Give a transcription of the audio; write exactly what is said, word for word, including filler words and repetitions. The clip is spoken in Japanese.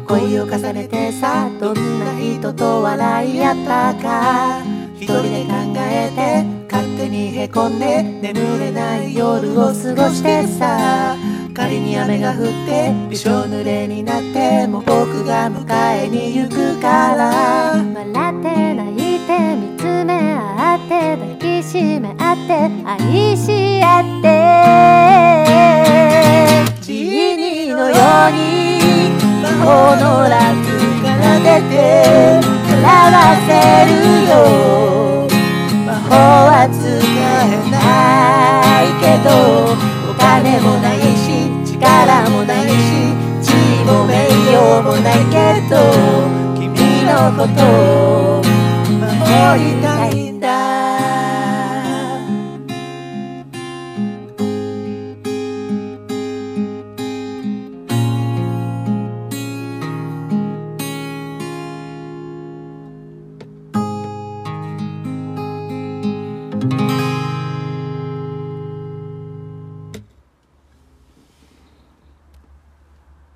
恋を重ねてさ、どんな人と笑い合ったか一人で考えて勝手にへこんで眠れない夜を過ごしてさ、仮に雨が降ってびしょ濡れになっても僕が迎えに行くから、 笑って泣いて見つめ合って抱きしめ合って愛し合ってジーニーのように魔法のラップが出て表せるよ。魔法は使えないけどお金もないし力もないし地位も名誉もないけど君のことを守りたい